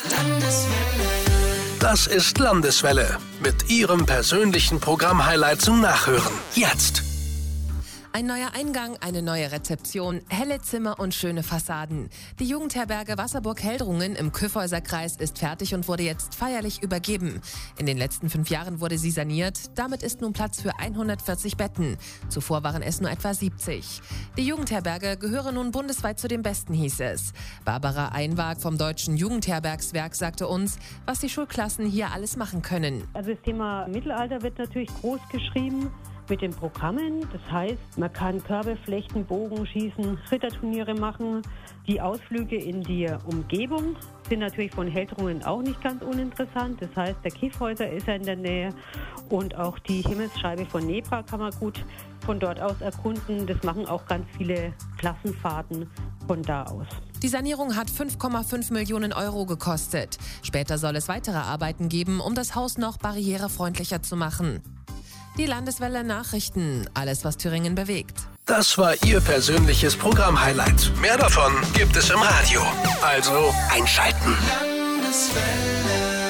Das ist Landeswelle mit Ihrem persönlichen Programm-Highlight zum Nachhören. Jetzt! Ein neuer Eingang, eine neue Rezeption, helle Zimmer und schöne Fassaden. Die Jugendherberge Wasserburg-Heldrungen im Kyffhäuserkreis ist fertig und wurde jetzt feierlich übergeben. In den letzten 5 Jahren wurde sie saniert. Damit ist nun Platz für 140 Betten. Zuvor waren es nur etwa 70. Die Jugendherberge gehöre nun bundesweit zu den besten, hieß es. Barbara Einwag vom Deutschen Jugendherbergswerk sagte uns, was die Schulklassen hier alles machen können. Also das Thema Mittelalter wird natürlich groß geschrieben mit den Programmen. Das heißt, man kann Körbe flechten, Bogen schießen, Ritterturniere machen. Die Ausflüge in die Umgebung sind natürlich von Heldrungen auch nicht ganz uninteressant. Das heißt, der Kyffhäuser ist ja in der Nähe und auch die Himmelsscheibe von Nebra kann man gut von dort aus erkunden. Das machen auch ganz viele Klassenfahrten von da aus. Die Sanierung hat 5,5 Millionen Euro gekostet. Später soll es weitere Arbeiten geben, um das Haus noch barrierefreundlicher zu machen. Die Landeswelle Nachrichten. Alles, was Thüringen bewegt. Das war Ihr persönliches Programm-Highlight. Mehr davon gibt es im Radio. Also einschalten. Landeswelle.